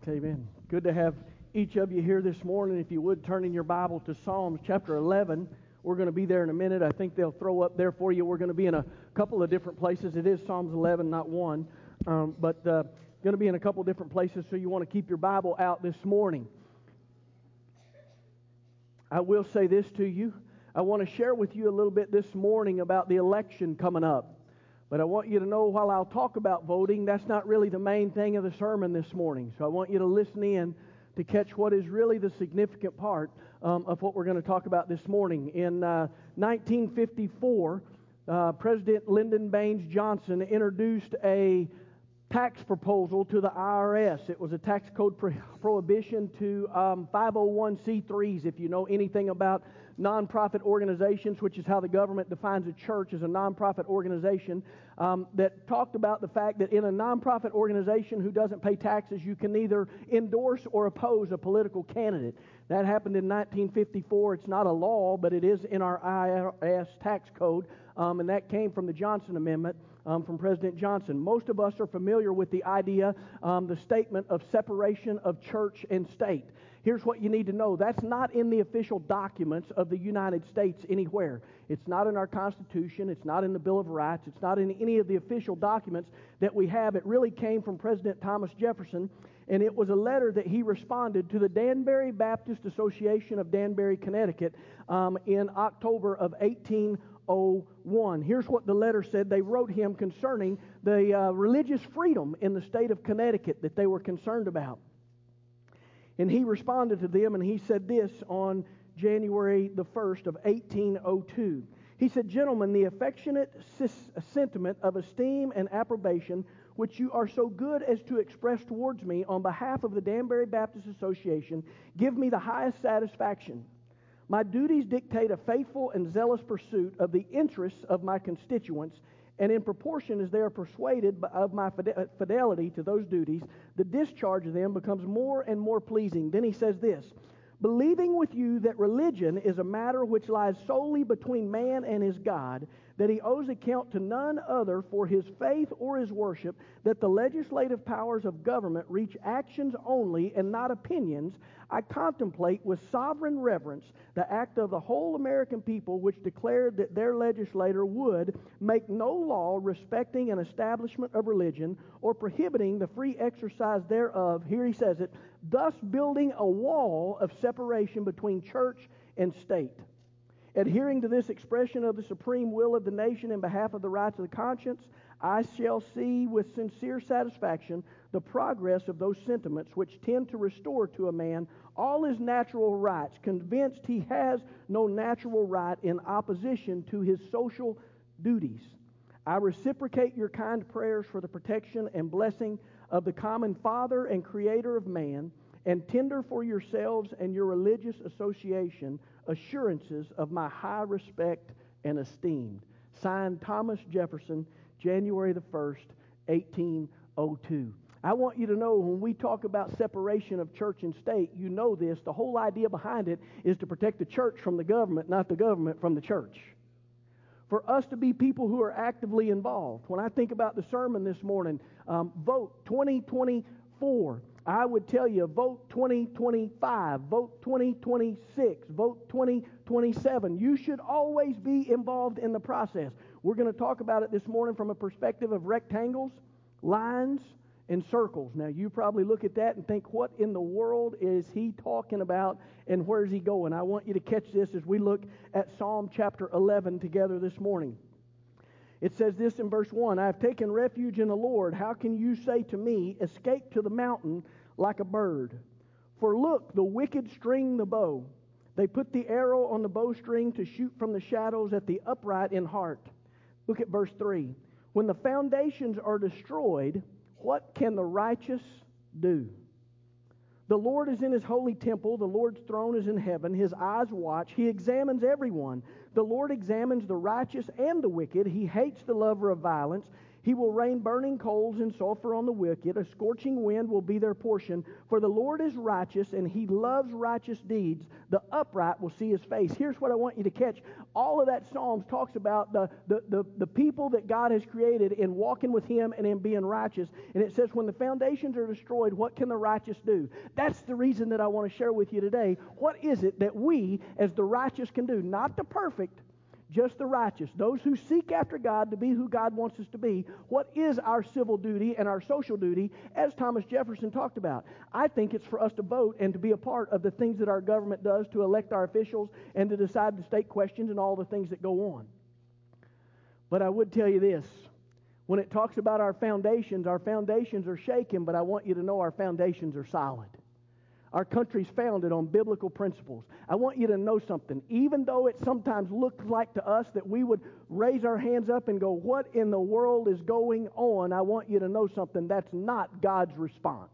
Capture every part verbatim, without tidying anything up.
Amen. Good to have each of you here this morning. If you would, turn in your Bible to Psalms chapter eleven. We're going to be there in a minute. I think they'll throw up there for you. We're going to be in a couple of different places. It is Psalms eleven, not one. Um, but uh, going to be in a couple different places, so you want to keep your Bible out this morning. I will say this to you. I want to share with you a little bit this morning about the election coming up. But I want you to know, while I'll talk about voting, that's not really the main thing of the sermon this morning. So I want you to listen in to catch what is really the significant part um, of what we're going to talk about this morning. In uh, nineteen fifty-four, uh, President Lyndon Baines Johnson introduced a tax proposal to the I R S. It was a tax code pro- prohibition to um, five oh one c threes. If you know anything about nonprofit organizations, which is how the government defines a church as a nonprofit organization, um, that talked about the fact that in a nonprofit organization who doesn't pay taxes, you can neither endorse or oppose a political candidate. That happened in nineteen fifty-four. It's not a law, but it is in our I R S tax code, um, and that came from the Johnson Amendment. Um, from President Johnson. Most of us are familiar with the idea, um, the statement of separation of church and state. Here's what you need to know. That's not in the official documents of the United States anywhere. It's not in our Constitution. It's not in the Bill of Rights. It's not in any of the official documents that we have. It really came from President Thomas Jefferson, and it was a letter that he responded to the Danbury Baptist Association of Danbury, Connecticut, um, in October of eighteen oh one. Here's what the letter said. They wrote him concerning the uh, religious freedom in the state of Connecticut that they were concerned about. And he responded to them, and he said this on January the first of eighteen oh two. He said, "Gentlemen, the affectionate sis- sentiment of esteem and approbation which you are so good as to express towards me on behalf of the Danbury Baptist Association give me the highest satisfaction. My duties dictate a faithful and zealous pursuit of the interests of my constituents, and in proportion as they are persuaded of my fidelity to those duties, the discharge of them becomes more and more pleasing." Then he says this, "Believing with you that religion is a matter which lies solely between man and his God, that he owes account to none other for his faith or his worship, that the legislative powers of government reach actions only and not opinions, I contemplate with sovereign reverence the act of the whole American people which declared that their legislator would make no law respecting an establishment of religion or prohibiting the free exercise thereof," here he says it, "thus building a wall of separation between church and state. Adhering to this expression of the supreme will of the nation in behalf of the rights of the conscience, I shall see with sincere satisfaction the progress of those sentiments which tend to restore to a man all his natural rights, convinced he has no natural right in opposition to his social duties. I reciprocate your kind prayers for the protection and blessing of the common Father and Creator of man, and tender for yourselves and your religious association assurances of my high respect and esteem." Signed, Thomas Jefferson, January the first, eighteen oh two. I want you to know, when we talk about separation of church and state, you know this, the whole idea behind it is to protect the church from the government, not the government from the church. For us to be people who are actively involved. When I think about the sermon this morning, um, vote twenty twenty-four. I would tell you, vote twenty twenty-five, vote twenty twenty-six, vote twenty twenty-seven. You should always be involved in the process. We're going to talk about it this morning from a perspective of rectangles, lines, and circles. Now, you probably look at that and think, what in the world is he talking about, and where's he going? I want you to catch this as we look at Psalm chapter eleven together this morning. It says this in verse one, "I have taken refuge in the Lord. How can you say to me, escape to the mountain like a bird? For look, the wicked string the bow. They put the arrow on the bowstring to shoot from the shadows at the upright in heart." Look at verse three. "When the foundations are destroyed, what can the righteous do? The Lord is in his holy temple. The Lord's throne is in heaven. His eyes watch. He examines everyone. The Lord examines the righteous and the wicked. He hates the lover of violence. He will rain burning coals and sulfur on the wicked. A scorching wind will be their portion. For the Lord is righteous, and He loves righteous deeds. The upright will see His face. Here's what I want you to catch. All of that Psalms talks about the, the, the, the people that God has created in walking with Him and in being righteous. And it says, when the foundations are destroyed, what can the righteous do? That's the reason that I want to share with you today. What is it that we, as the righteous, can do? Not the perfect, just the righteous, those who seek after God to be who God wants us to be. What is our civil duty and our social duty, as Thomas Jefferson talked about? I think it's for us to vote and to be a part of the things that our government does, to elect our officials and to decide the state questions and all the things that go on. But I would tell you this. When it talks about our foundations, our foundations are shaken, but I want you to know our foundations are solid. Our country's founded on biblical principles. I want you to know something. Even though it sometimes looks like to us that we would raise our hands up and go, what in the world is going on? I want you to know something. That's not God's response.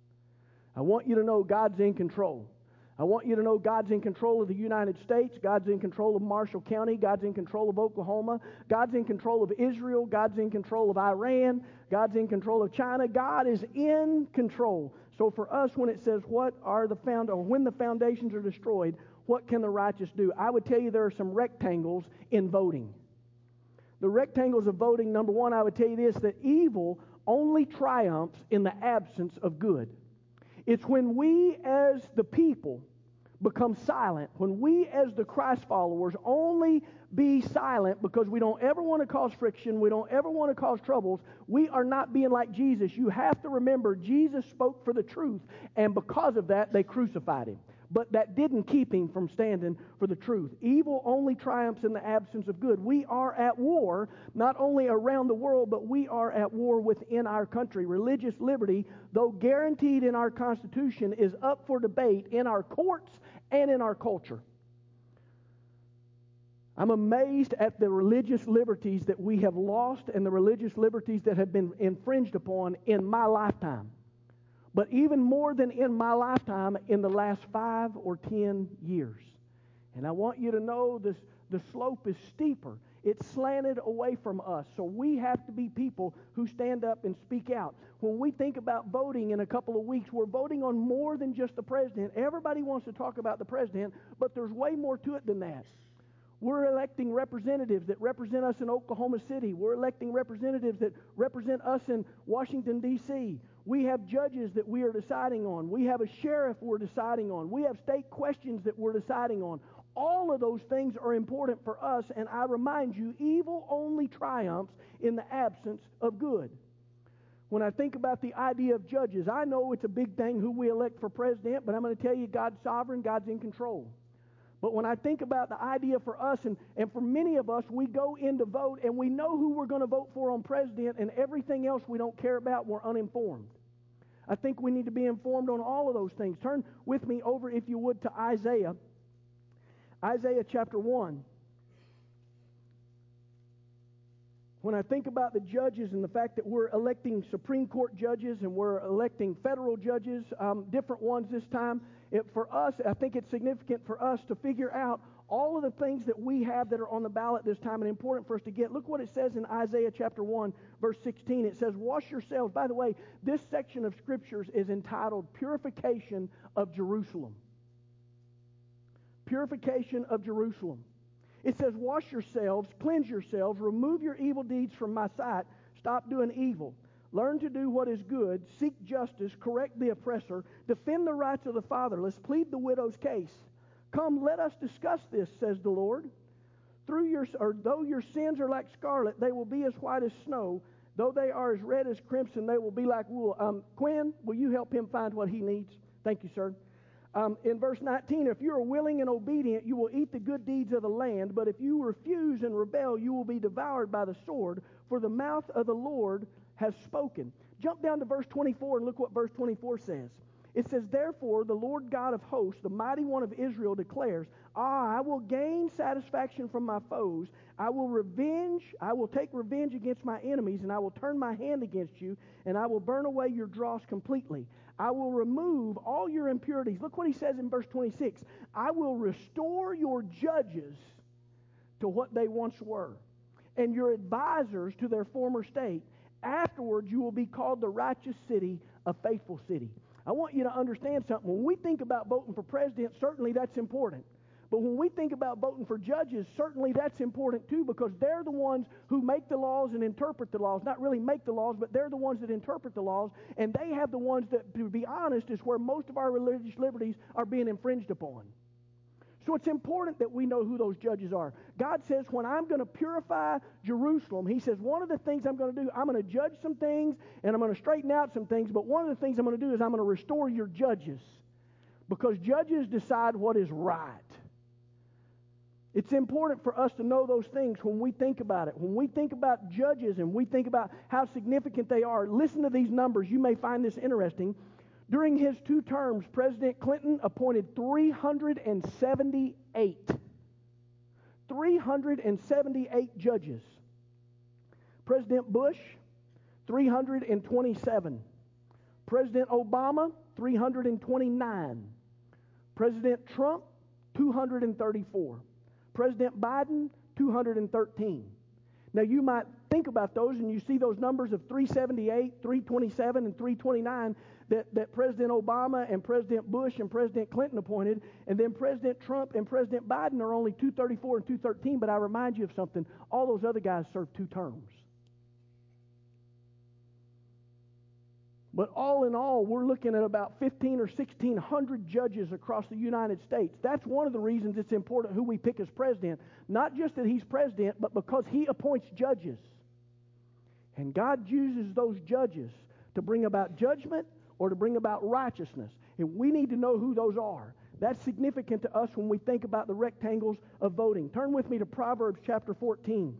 I want you to know God's in control. I want you to know God's in control of the United States. God's in control of Marshall County. God's in control of Oklahoma. God's in control of Israel. God's in control of Iran. God's in control of China. God is in control. So for us, when it says what are the found or when the foundations are destroyed, what can the righteous do? I would tell you there are some rectangles in voting. The rectangles of voting, number one, I would tell you this, that evil only triumphs in the absence of good. It's when we as the people become silent, when we as the Christ followers only be silent because we don't ever want to cause friction, we don't ever want to cause troubles, we are not being like Jesus. You have to remember Jesus spoke for the truth, and because of that, they crucified Him. But that didn't keep Him from standing for the truth. Evil only triumphs in the absence of good. We are at war, not only around the world, but we are at war within our country. Religious liberty, though guaranteed in our Constitution, is up for debate in our courts and in our culture. I'm amazed at the religious liberties that we have lost and the religious liberties that have been infringed upon in my lifetime. But even more than in my lifetime, in the last five or ten years. And I want you to know this, the slope is steeper. It's slanted away from us. So we have to be people who stand up and speak out. When we think about voting in a couple of weeks, we're voting on more than just the president. Everybody wants to talk about the president, but there's way more to it than that. We're electing representatives that represent us in Oklahoma City. We're electing representatives that represent us in Washington, D C We have judges that we are deciding on. We have a sheriff we're deciding on. We have state questions that we're deciding on. All of those things are important for us, and I remind you, evil only triumphs in the absence of good. When I think about the idea of judges, I know it's a big thing who we elect for president, but I'm going to tell you, God's sovereign, God's in control. But when I think about the idea for us, and, and for many of us, we go in to vote, and we know who we're going to vote for on president, and everything else we don't care about, we're uninformed. I think we need to be informed on all of those things. Turn with me over, if you would, to Isaiah. Isaiah chapter one. When I think about the judges and the fact that we're electing Supreme Court judges and we're electing federal judges, um, different ones this time, it, for us, I think it's significant for us to figure out all of the things that we have that are on the ballot this time and important for us to get. Look what it says in Isaiah chapter one, verse sixteen. It says, wash yourselves. By the way, this section of scriptures is entitled Purification of Jerusalem. Purification of Jerusalem. It says, wash yourselves, cleanse yourselves, remove your evil deeds from my sight, stop doing evil. Learn to do what is good, seek justice, correct the oppressor, defend the rights of the fatherless, plead the widow's case. Come, let us discuss this, says the Lord. Through your, or though your sins are like scarlet, they will be as white as snow. Though they are as red as crimson, they will be like wool. Um, Quinn, will you help him find what he needs? Thank you, sir. Um, in verse nineteen, if you are willing and obedient, you will eat the good deeds of the land. But if you refuse and rebel, you will be devoured by the sword. For the mouth of the Lord has spoken. Jump down to verse twenty-four and look what verse twenty-four says. It says, therefore, the Lord God of hosts, the mighty one of Israel, declares, ah, I will gain satisfaction from my foes. I will revenge, I will take revenge against my enemies, and I will turn my hand against you, and I will burn away your dross completely. I will remove all your impurities. Look what he says in verse twenty-six. I will restore your judges to what they once were, and your advisors to their former state. Afterwards, you will be called the righteous city, a faithful city. I want you to understand something. When we think about voting for president, certainly that's important. But when we think about voting for judges, certainly that's important too, because they're the ones who make the laws and interpret the laws. Not really make the laws, but they're the ones that interpret the laws, and they have the ones that, to be honest, is where most of our religious liberties are being infringed upon. So it's important that we know who those judges are. God says, when I'm going to purify Jerusalem, He says, one of the things I'm going to do, I'm going to judge some things, and I'm going to straighten out some things, but one of the things I'm going to do is I'm going to restore your judges, because judges decide what is right. It's important for us to know those things when we think about it. When we think about judges and we think about how significant they are, listen to these numbers. You may find this interesting. During his two terms, President Clinton appointed three hundred seventy-eight. three hundred seventy-eight judges. President Bush, three hundred twenty-seven. President Obama, three hundred twenty-nine. President Trump, two hundred thirty-four. President Biden, two hundred thirteen. Now you might think about those and you see those numbers of three seventy-eight, three twenty-seven, and three twenty-nine that, that President Obama and President Bush and President Clinton appointed, and then President Trump and President Biden are only two thirty-four and two thirteen, but I remind you of something, all those other guys served two terms. But all in all, we're looking at about fifteen or sixteen hundred judges across the United States. That's one of the reasons it's important who we pick as president. Not just that he's president, but because he appoints judges. And God uses those judges to bring about judgment or to bring about righteousness. And we need to know who those are. That's significant to us when we think about the rectangles of voting. Turn with me to Proverbs chapter fourteen.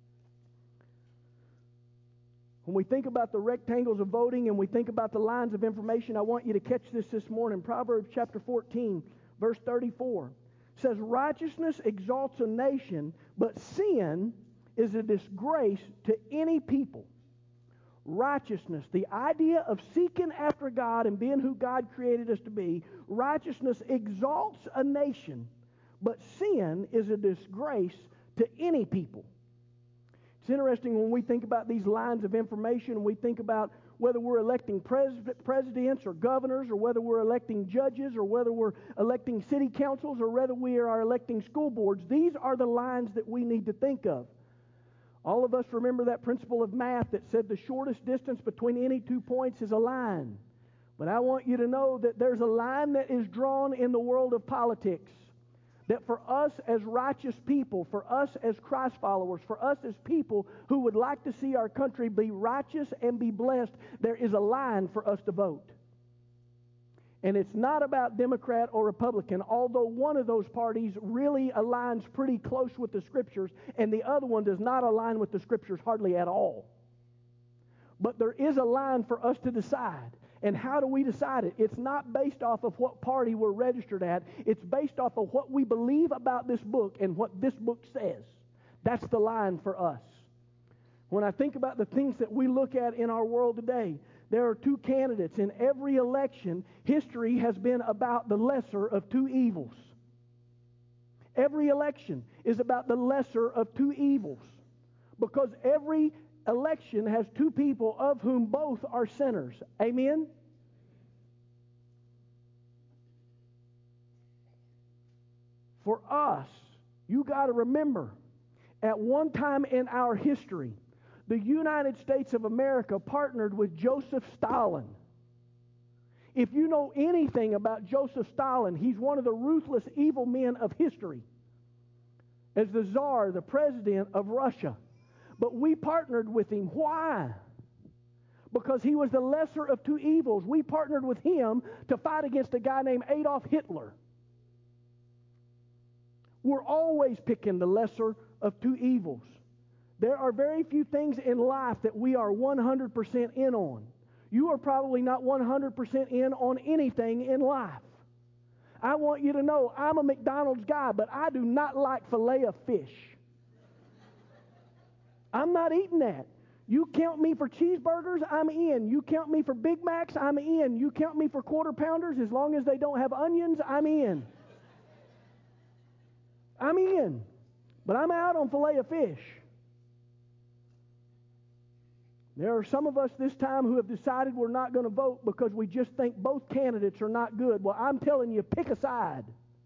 When we think about the rectangles of voting and we think about the lines of information, I want you to catch this this morning. Proverbs chapter fourteen, verse thirty-four says, righteousness exalts a nation, but sin is a disgrace to any people. Righteousness, the idea of seeking after God and being who God created us to be, righteousness exalts a nation, but sin is a disgrace to any people. It's interesting when we think about these lines of information, we think about whether we're electing pres- presidents or governors, or whether we're electing judges, or whether we're electing city councils, or whether we are electing school boards. These are the lines that we need to think of. All of us remember that principle of math that said the shortest distance between any two points is a line. But I want you to know that there's a line that is drawn in the world of politics. That for us as righteous people, for us as Christ followers, for us as people who would like to see our country be righteous and be blessed, there is a line for us to vote. And it's not about Democrat or Republican, although one of those parties really aligns pretty close with the Scriptures, and the other one does not align with the Scriptures hardly at all. But there is a line for us to decide. And how do we decide it? It's not based off of what party we're registered at. It's based off of what we believe about this book and what this book says. That's the line for us. When I think about the things that we look at in our world today, there are two candidates. In every election, history has been about the lesser of two evils. Every election is about the lesser of two evils. Because every election has two people of whom both are sinners. Amen? For us, you got to remember, at one time in our history, the United States of America partnered with Joseph Stalin. If you know anything about Joseph Stalin, he's one of the ruthless evil men of history. As the Tsar, the president of Russia. But we partnered with him. Why? Because he was the lesser of two evils. We partnered with him to fight against a guy named Adolf Hitler. We're always picking the lesser of two evils. There are very few things in life that we are one hundred percent in on. You are probably not one hundred percent in on anything in life. I want you to know I'm a McDonald's guy, but I do not like filet of fish. I'm not eating that. You count me for cheeseburgers, I'm in. You count me for Big Macs, I'm in. You count me for quarter pounders, as long as they don't have onions, I'm in. I'm in. But I'm out on filet of fish. There are some of us this time who have decided we're not going to vote because we just think both candidates are not good. Well, I'm telling you, pick a side.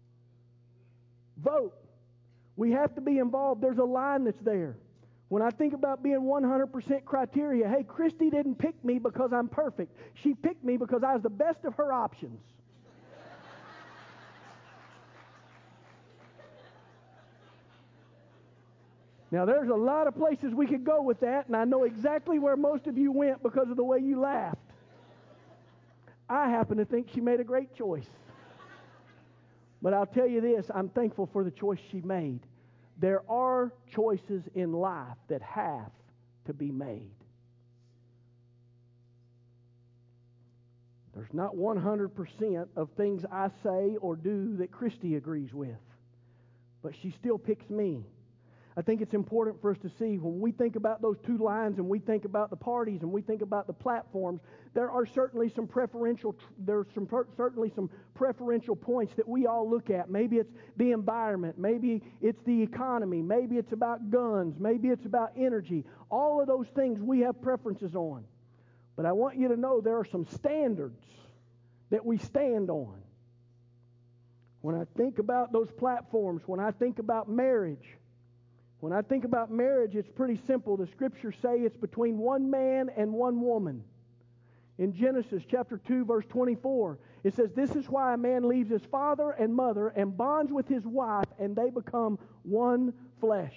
Vote. We have to be involved. There's a line that's there. When I think about being one hundred percent criteria, hey, Christy didn't pick me because I'm perfect. She picked me because I was the best of her options. Now, there's a lot of places we could go with that, and I know exactly where most of you went because of the way you laughed. I happen to think she made a great choice. But I'll tell you this, I'm thankful for the choice she made. There are choices in life that have to be made. There's not one hundred percent of things I say or do that Christy agrees with, but she still picks me. I think it's important for us to see when we think about those two lines and we think about the parties and we think about the platforms, there are certainly some preferential there's some certainly some preferential points that we all look at. Maybe it's the environment, maybe it's the economy, maybe it's about guns, maybe it's about energy. All of those things we have preferences on. But I want you to know there are some standards that we stand on. When I think about those platforms, when I think about marriage, When I think about marriage, it's pretty simple. The Scriptures say it's between one man and one woman. In Genesis chapter two, verse twenty-four, it says, "This is why a man leaves his father and mother and bonds with his wife, and they become one flesh."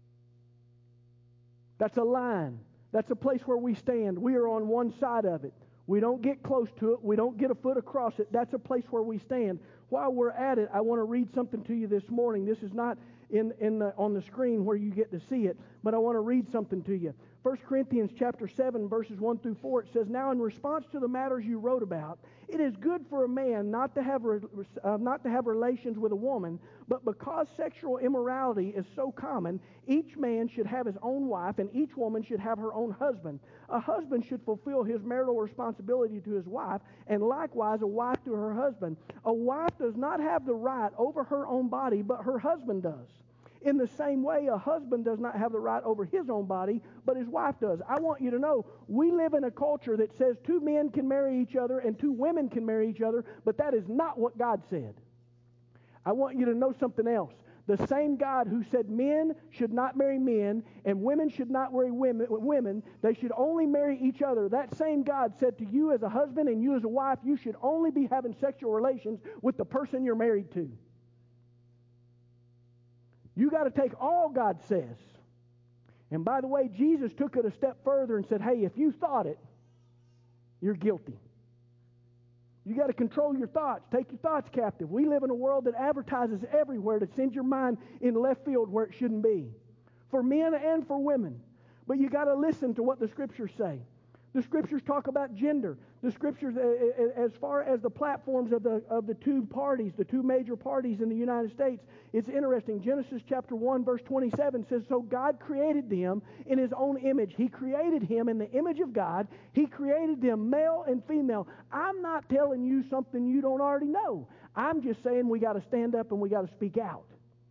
That's a line. That's a place where we stand. We are on one side of it. We don't get close to it. We don't get a foot across it. That's a place where we stand. While we're at it, I want to read something to you this morning. This is not in, in the, on the screen where you get to see it, but I want to read something to you. First Corinthians chapter seven, verses one through four, it says, "Now in response to the matters you wrote about, it is good for a man not to have uh, not to have relations with a woman, but because sexual immorality is so common, each man should have his own wife, and each woman should have her own husband. A husband should fulfill his marital responsibility to his wife, and likewise a wife to her husband. A wife does not have the right over her own body, but her husband does. In the same way, a husband does not have the right over his own body, but his wife does." I want you to know, we live in a culture that says two men can marry each other and two women can marry each other, but that is not what God said. I want you to know something else. The same God who said men should not marry men and women should not marry women, women, they should only marry each other, that same God said to you as a husband and you as a wife, you should only be having sexual relations with the person you're married to. You got to take all God says. And by the way, Jesus took it a step further and said, hey, if you thought it, you're guilty. You got to control your thoughts. Take your thoughts captive. We live in a world that advertises everywhere to send your mind in left field where it shouldn't be. For men and for women. But you got to listen to what the Scriptures say. The Scriptures talk about gender. The Scriptures, as far as the platforms of the of the two parties, the two major parties in the United States, it's interesting. Genesis chapter one, verse twenty-seven says, "So God created them in His own image. He created him in the image of God. He created them male and female." I'm not telling you something you don't already know. I'm just saying we got to stand up and we got to speak out.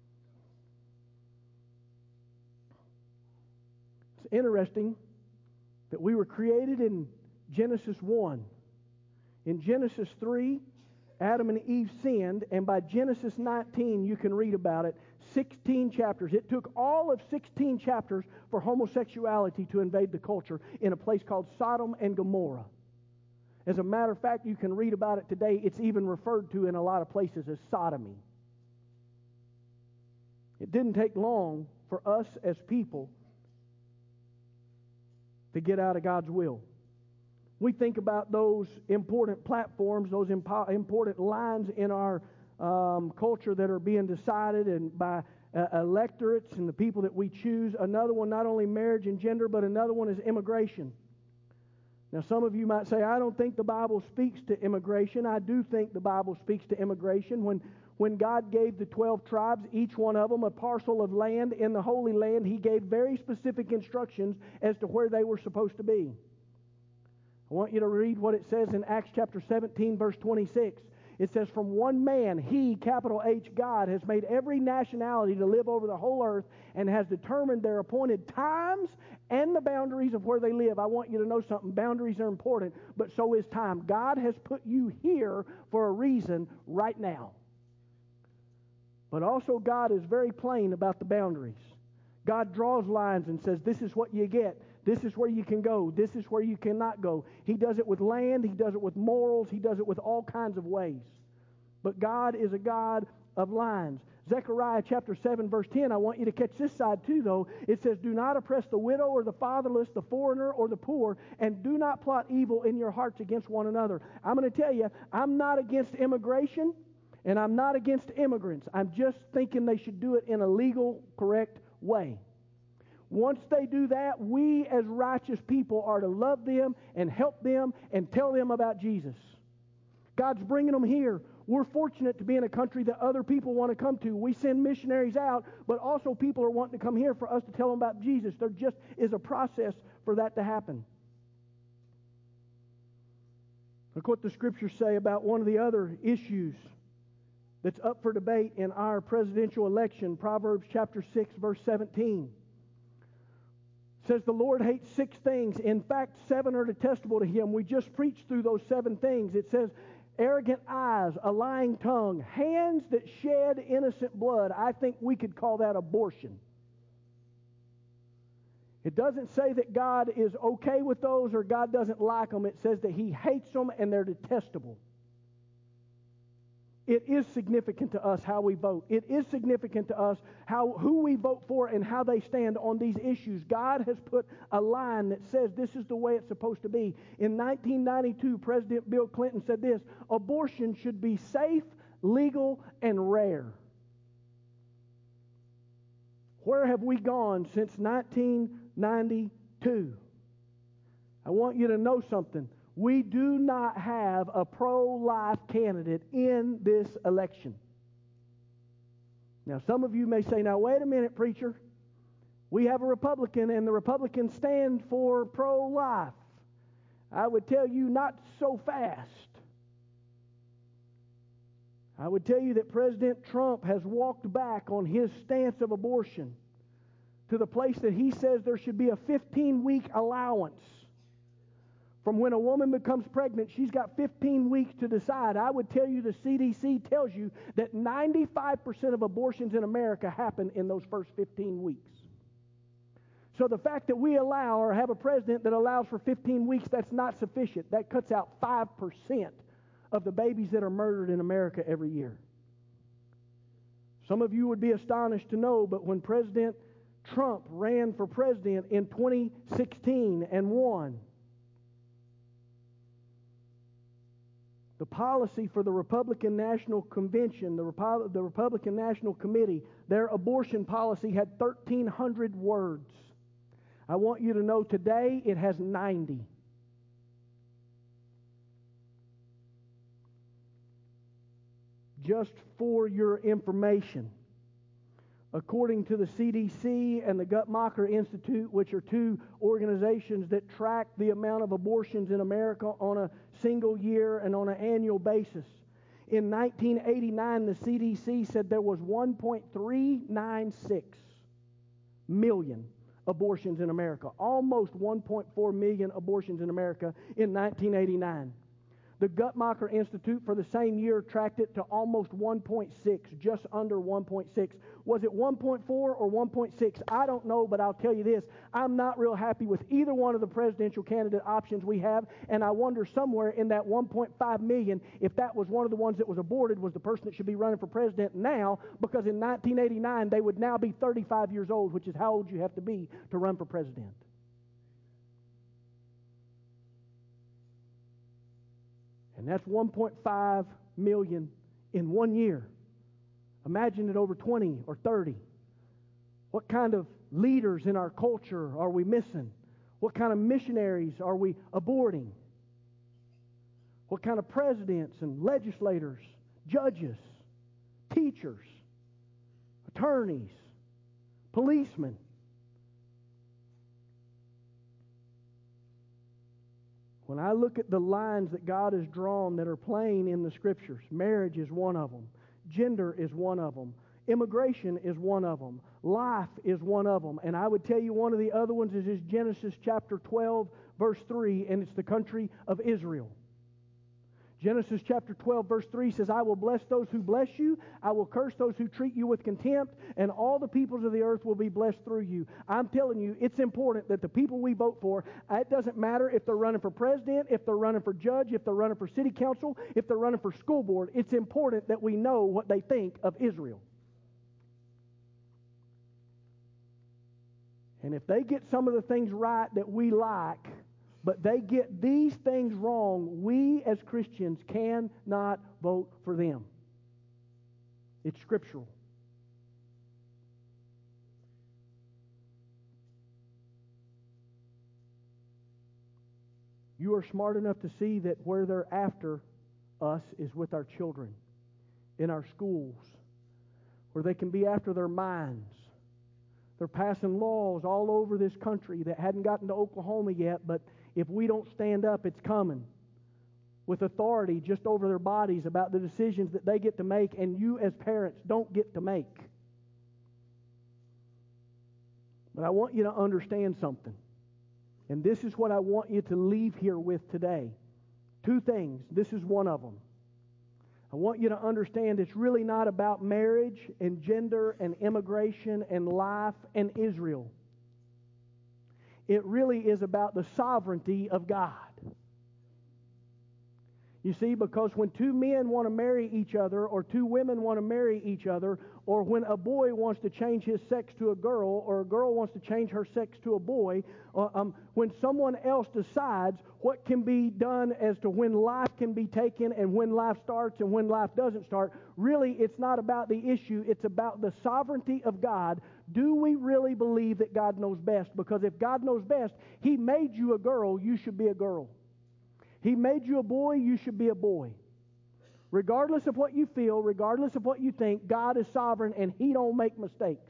It's interesting that we were created in Genesis one. In Genesis three, Adam and Eve sinned, and by Genesis nineteen, you can read about it, sixteen chapters. It took all of sixteen chapters for homosexuality to invade the culture in a place called Sodom and Gomorrah. As a matter of fact, you can read about it today. It's even referred to in a lot of places as sodomy. It didn't take long for us as people to get out of God's will. We think about those important platforms, those impo- important lines in our um, culture that are being decided and by uh, electorates and the people that we choose. Another one, not only marriage and gender, but another one is immigration. Now, some of you might say, I don't think the Bible speaks to immigration. I do think the Bible speaks to immigration. When When God gave the twelve tribes, each one of them, a parcel of land in the Holy Land, He gave very specific instructions as to where they were supposed to be. I want you to read what it says in Acts chapter seventeen, verse twenty-six. It says, from one man, he, capital H, God, has made every nationality to live over the whole earth and has determined their appointed times and the boundaries of where they live. I want you to know something. Boundaries are important, but so is time. God has put you here for a reason right now. But also God is very plain about the boundaries. God draws lines and says, this is what you get. This is where you can go. This is where you cannot go. He does it with land. He does it with morals. He does it with all kinds of ways. But God is a God of lines. Zechariah chapter seven, verse ten, I want you to catch this side too, though. It says, do not oppress the widow or the fatherless, the foreigner or the poor, and do not plot evil in your hearts against one another. I'm going to tell you, I'm not against immigration, and I'm not against immigrants. I'm just thinking they should do it in a legal, correct way. Once they do that, we as righteous people are to love them and help them and tell them about Jesus. God's bringing them here. We're fortunate to be in a country that other people want to come to. We send missionaries out, but also people are wanting to come here for us to tell them about Jesus. There just is a process for that to happen. Look what the Scriptures say about one of the other issues that's up for debate in our presidential election. Proverbs chapter six, verse seventeen. It says, the Lord hates six things. In fact, seven are detestable to him. We just preached through those seven things. It says, arrogant eyes, a lying tongue, hands that shed innocent blood. I think we could call that abortion. It doesn't say that God is okay with those or God doesn't like them. It says that He hates them and they're detestable. It is significant to us how we vote. It is significant to us how who we vote for and how they stand on these issues. God has put a line that says this is the way it's supposed to be. In nineteen ninety-two, President Bill Clinton said this, abortion should be safe, legal, and rare. Where have we gone since nineteen ninety-two? I want you to know something. We do not have a pro-life candidate in this election. Now, some of you may say, now, wait a minute, preacher. We have a Republican, and the Republicans stand for pro-life. I would tell you, not so fast. I would tell you that President Trump has walked back on his stance of abortion to the place that he says there should be a fifteen-week allowance. From when a woman becomes pregnant, she's got fifteen weeks to decide. I would tell you the C D C tells you that ninety-five percent of abortions in America happen in those first fifteen weeks. So the fact that we allow or have a president that allows for fifteen weeks, that's not sufficient. That cuts out five percent of the babies that are murdered in America every year. Some of you would be astonished to know, but when President Trump ran for president in twenty sixteen and won, the policy for the Republican National Convention, the, Repo- the Republican National Committee, their abortion policy had thirteen hundred words. I want you to know today it has ninety. Just for your information, according to the C D C and the Guttmacher Institute, which are two organizations that track the amount of abortions in America on a single year and on an annual basis, in nineteen eighty-nine, the C D C said there was one point three nine six million abortions in America, almost one point four million abortions in America in nineteen eighty-nine. The Guttmacher Institute for the same year tracked it to almost one point six, just under one point six. Was it one point four or one point six? I don't know, but I'll tell you this. I'm not real happy with either one of the presidential candidate options we have, and I wonder somewhere in that one point five million, if that was one of the ones that was aborted, was the person that should be running for president now, because in nineteen eighty-nine, they would now be thirty-five years old, which is how old you have to be to run for president. And that's one point five million in one year. Imagine it over twenty or thirty. What kind of leaders in our culture are we missing? What kind of missionaries are we aborting? What kind of presidents and legislators, judges, teachers, attorneys, policemen? When I look at the lines that God has drawn that are plain in the Scriptures, marriage is one of them. Gender is one of them. Immigration is one of them. Life is one of them. And I would tell you one of the other ones is, is Genesis chapter twelve, verse three, and it's the country of Israel. Genesis chapter twelve, verse three says, I will bless those who bless you. I will curse those who treat you with contempt, and all the peoples of the earth will be blessed through you. I'm telling you, it's important that the people we vote for, it doesn't matter if they're running for president, if they're running for judge, if they're running for city council, if they're running for school board, it's important that we know what they think of Israel. And if they get some of the things right that we like, but they get these things wrong, we as Christians cannot vote for them. It's scriptural. You are smart enough to see that where they're after us is with our children, in our schools, where they can be after their minds. They're passing laws all over this country that hadn't gotten to Oklahoma yet, but if we don't stand up, it's coming, with authority just over their bodies about the decisions that they get to make and you as parents don't get to make. But I want you to understand something. And this is what I want you to leave here with today. Two things. This is one of them. I want you to understand it's really not about marriage and gender and immigration and life and Israel. It really is about the sovereignty of God. You see, because when two men want to marry each other, or two women want to marry each other, or when a boy wants to change his sex to a girl, or a girl wants to change her sex to a boy, uh, um, when someone else decides what can be done as to when life can be taken and when life starts and when life doesn't start, really it's not about the issue, it's about the sovereignty of God. Do we really believe that God knows best? Because if God knows best, He made you a girl, you should be a girl. He made you a boy, you should be a boy. Regardless of what you feel, regardless of what you think, God is sovereign and He don't make mistakes.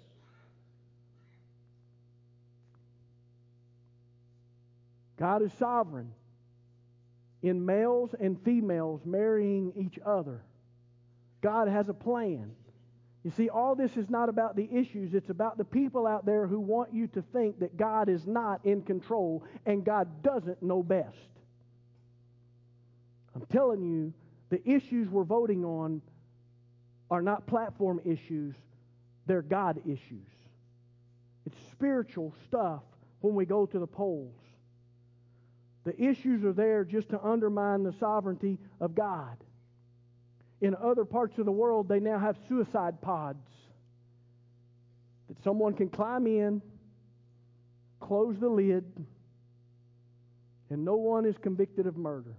God is sovereign in males and females marrying each other. God has a plan. You see, all this is not about the issues. It's about the people out there who want you to think that God is not in control and God doesn't know best. I'm telling you, the issues we're voting on are not platform issues. They're God issues. It's spiritual stuff when we go to the polls. The issues are there just to undermine the sovereignty of God. In other parts of the world, they now have suicide pods that someone can climb in, close the lid, and no one is convicted of murder.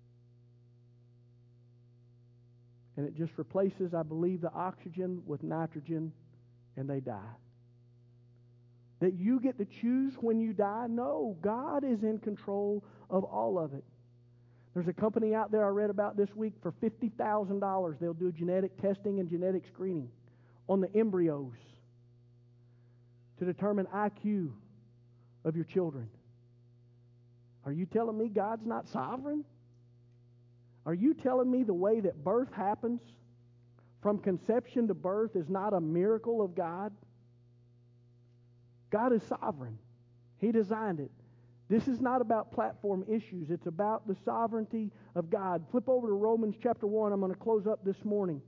And it just replaces, I believe, the oxygen with nitrogen, and they die. That you get to choose when you die? No, God is in control of all of it. There's a company out there I read about this week for fifty thousand dollars. They'll do genetic testing and genetic screening on the embryos to determine I Q of your children. Are you telling me God's not sovereign? Are you telling me the way that birth happens from conception to birth is not a miracle of God? God is sovereign. He designed it. This is not about platform issues. It's about the sovereignty of God. Flip over to Romans chapter one. I'm going to close up this morning.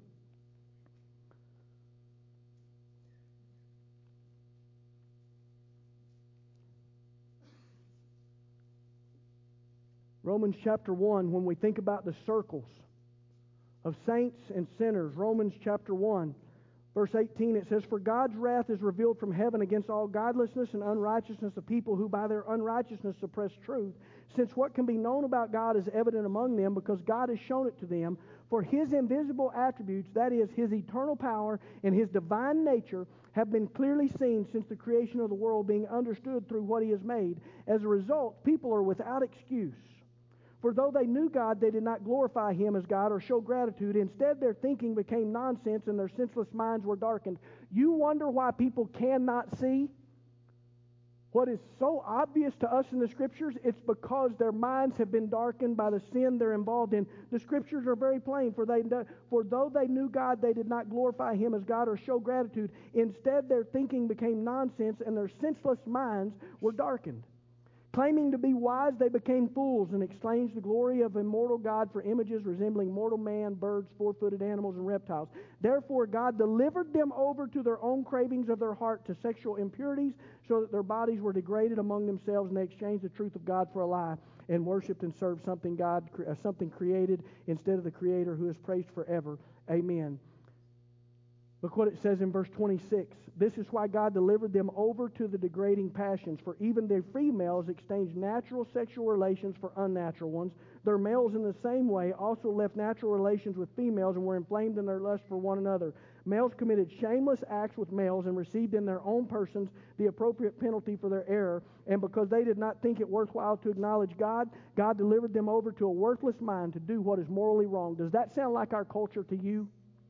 Romans chapter one, when we think about the circles of saints and sinners, Romans chapter one, verse eighteen, it says, For God's wrath is revealed from heaven against all godlessness and unrighteousness of people who by their unrighteousness suppress truth, since what can be known about God is evident among them, because God has shown it to them. For His invisible attributes, that is, His eternal power and His divine nature, have been clearly seen since the creation of the world, being understood through what He has made. As a result, people are without excuse. For though they knew God, they did not glorify Him as God or show gratitude. Instead, their thinking became nonsense and their senseless minds were darkened. You wonder why people cannot see? What is so obvious to us in the Scriptures, it's because their minds have been darkened by the sin they're involved in. The Scriptures are very plain. For, they, for though they knew God, they did not glorify Him as God or show gratitude. Instead, their thinking became nonsense, and their senseless minds were darkened. Claiming to be wise, they became fools and exchanged the glory of immortal God for images resembling mortal man, birds, four-footed animals, and reptiles. Therefore, God delivered them over to their own cravings of their heart, to sexual impurities, so that their bodies were degraded among themselves, and they exchanged the truth of God for a lie, and worshipped and served something God, uh, something created instead of the Creator, who is praised forever. Amen. Look what it says in verse twenty-six. This is why God delivered them over to the degrading passions. For even their females exchanged natural sexual relations for unnatural ones. Their males in the same way also left natural relations with females and were inflamed in their lust for one another. Males committed shameless acts with males and received in their own persons the appropriate penalty for their error. And because they did not think it worthwhile to acknowledge God, God delivered them over to a worthless mind to do what is morally wrong. Does that sound like our culture to you?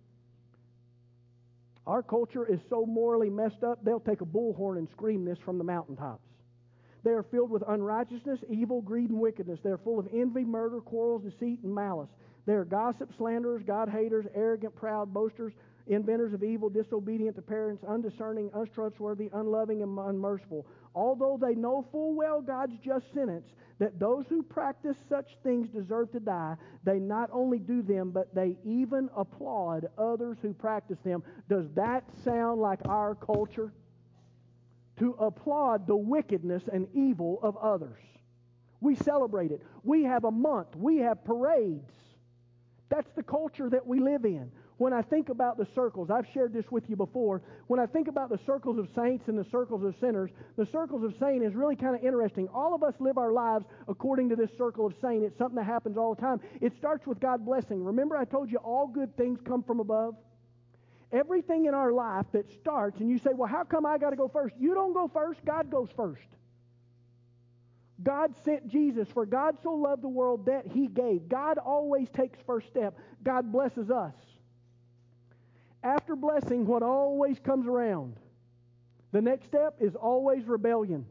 Our culture is so morally messed up, they'll take a bullhorn and scream this from the mountaintops. They are filled with unrighteousness, evil, greed, and wickedness. They are full of envy, murder, quarrels, deceit, and malice. They are gossips, slanderers, God-haters, arrogant, proud, boasters, inventors of evil, disobedient to parents, undiscerning, untrustworthy, unloving, and unmerciful. Although they know full well God's just sentence, that those who practice such things deserve to die, they not only do them, but they even applaud others who practice them. Does that sound like our culture? To applaud the wickedness and evil of others. We celebrate it. We have a month. We have parades. That's the culture that we live in. When I think about the circles, I've shared this with you before. When I think about the circles of saints and the circles of sinners, the circles of saints is really kind of interesting. All of us live our lives according to this circle of saints. It's something that happens all the time. It starts with God blessing. Remember I told you all good things come from above? Everything in our life that starts, and you say, well, how come I got to go first? You don't go first. God goes first. God sent Jesus, for God so loved the world that He gave. God always takes first step. God blesses us. After blessing, what always comes around? The next step is always rebellion.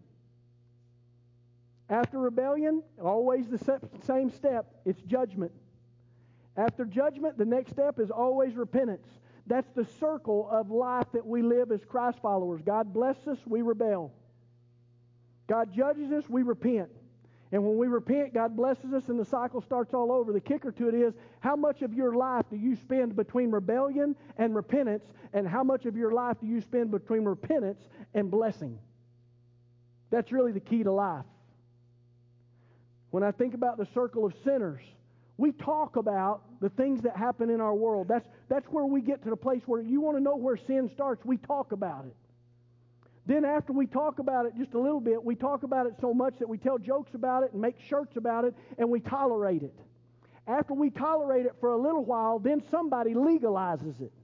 After rebellion, always the same step. It's judgment. After judgment, the next step is always repentance. That's the circle of life that we live as Christ followers. God blesses us, we rebel. God judges us, we repent. And when we repent, God blesses us and the cycle starts all over. The kicker to it is, how much of your life do you spend between rebellion and repentance, and how much of your life do you spend between repentance and blessing? That's really the key to life. When I think about the circle of sinners, we talk about the things that happen in our world. That's, that's where we get to the place where you want to know where sin starts. We talk about it. Then after we talk about it just a little bit, we talk about it so much that we tell jokes about it and make shirts about it, and we tolerate it. After we tolerate it for a little while, then somebody legalizes it.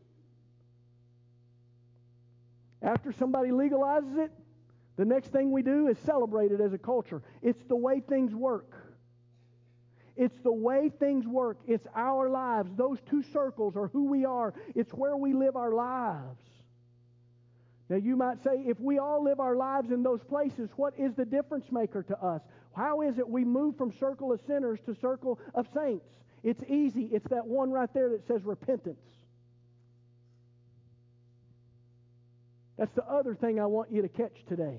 After somebody legalizes it, the next thing we do is celebrate it as a culture. It's the way things work. It's the way things work. It's our lives. Those two circles are who we are. It's where we live our lives. Now you might say, if we all live our lives in those places, what is the difference maker to us? How is it we move from circle of sinners to circle of saints? It's easy. It's that one right there that says repentance. That's the other thing I want you to catch today.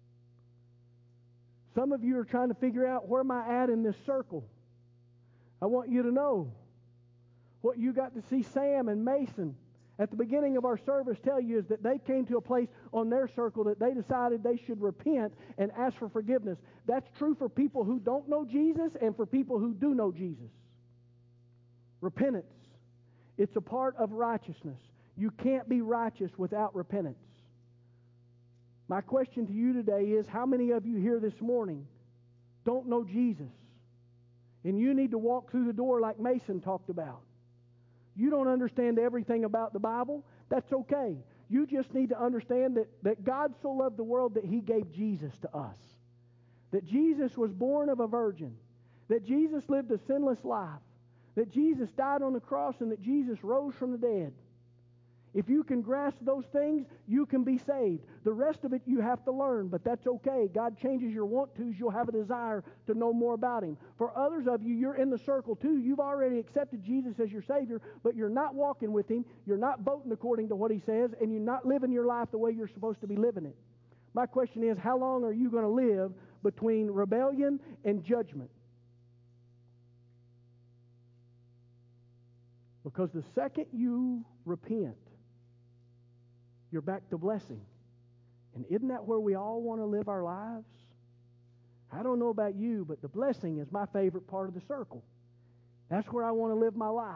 Some of you are trying to figure out, where am I at in this circle? I want you to know what you got to see Sam and Mason at the beginning of our service tell you is that they came to a place on their circle that they decided they should repent and ask for forgiveness. That's true for people who don't know Jesus and for people who do know Jesus. Repentance. It's a part of righteousness. You can't be righteous without repentance. My question to you today is, how many of you here this morning don't know Jesus? And you need to walk through the door like Mason talked about. You don't understand everything about the Bible. That's okay. You just need to understand that, that God so loved the world that He gave Jesus to us. That Jesus was born of a virgin. That Jesus lived a sinless life. That Jesus died on the cross and that Jesus rose from the dead. If you can grasp those things, you can be saved. The rest of it you have to learn, but that's okay. God changes your want-tos. You'll have a desire to know more about Him. For others of you, you're in the circle too. You've already accepted Jesus as your Savior, but you're not walking with Him. You're not voting according to what He says, and you're not living your life the way you're supposed to be living it. My question is, how long are you going to live between rebellion and judgment? Because the second you repent, you're back to blessing. And isn't that where we all want to live our lives? I don't know about you, but the blessing is my favorite part of the circle. That's where I want to live my life.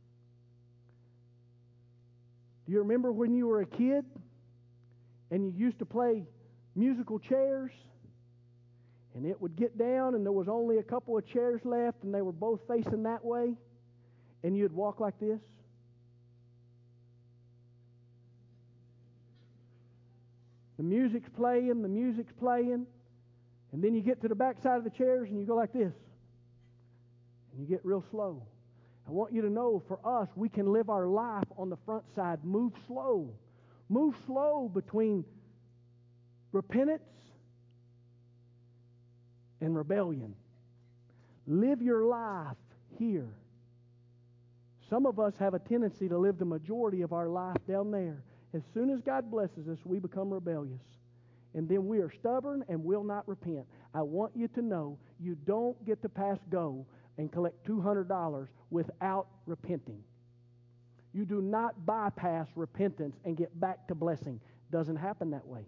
Do you remember when you were a kid and you used to play musical chairs? And it would get down and there was only a couple of chairs left and they were both facing that way. And you'd walk like this. The music's playing, the music's playing, and then you get to the back side of the chairs and you go like this. And you get real slow. I want you to know, for us, we can live our life on the front side. Move slow. Move slow between repentance and rebellion. Live your life here. Some of us have a tendency to live the majority of our life down there. As soon as God blesses us, we become rebellious. And then we are stubborn and will not repent. I want you to know you don't get to pass go and collect two hundred dollars without repenting. You do not bypass repentance and get back to blessing. Doesn't happen that way.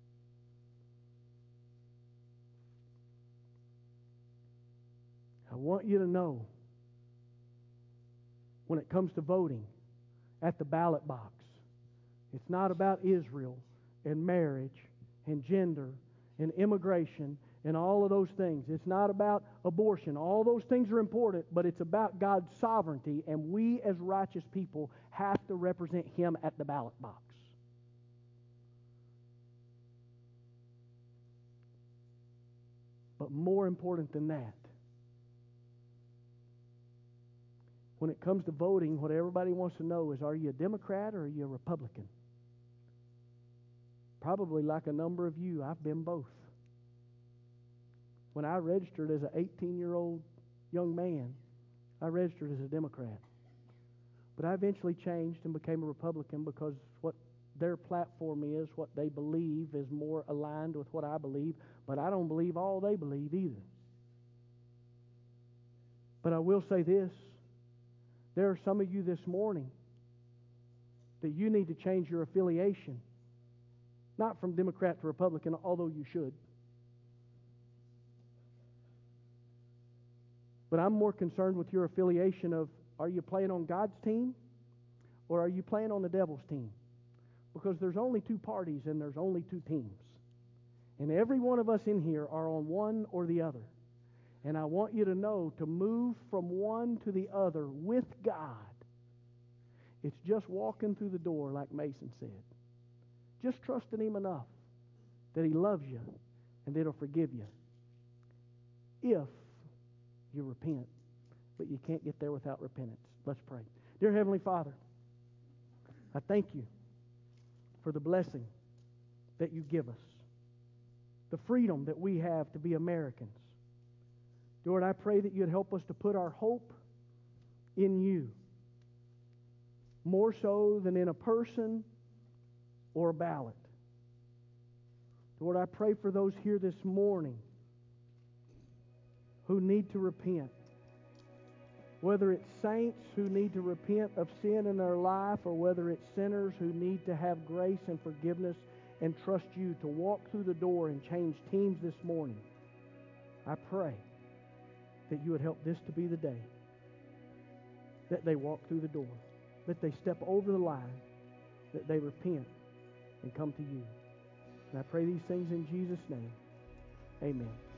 I want you to know, when it comes to voting at the ballot box, it's not about Israel and marriage and gender and immigration and all of those things. It's not about abortion. All those things are important, but it's about God's sovereignty, and we as righteous people have to represent Him at the ballot box. But more important than that, when it comes to voting, what everybody wants to know is, are you a Democrat or are you a Republican? Probably like a number of you, I've been both. When I registered as an eighteen-year-old young man, I registered as a Democrat. But I eventually changed and became a Republican because what their platform is, what they believe, is more aligned with what I believe. But I don't believe all they believe either. But I will say this. There are some of you this morning that you need to change your affiliation. Not from Democrat to Republican, although you should. But I'm more concerned with your affiliation of, are you playing on God's team or are you playing on the devil's team? Because there's only two parties and there's only two teams. And every one of us in here are on one or the other. And I want you to know, to move from one to the other with God, it's just walking through the door, like Mason said. Just trusting Him enough that He loves you and that He'll forgive you if you repent. But you can't get there without repentance. Let's pray. Dear Heavenly Father, I thank You for the blessing that You give us, the freedom that we have to be Americans. Lord, I pray that You'd help us to put our hope in You, more so than in a person or a ballot. Lord, I pray for those here this morning who need to repent. Whether it's saints who need to repent of sin in their life, or whether it's sinners who need to have grace and forgiveness and trust You to walk through the door and change teams this morning. I pray that You would help this to be the day that they walk through the door, that they step over the line, that they repent and come to You. And I pray these things in Jesus' name. Amen.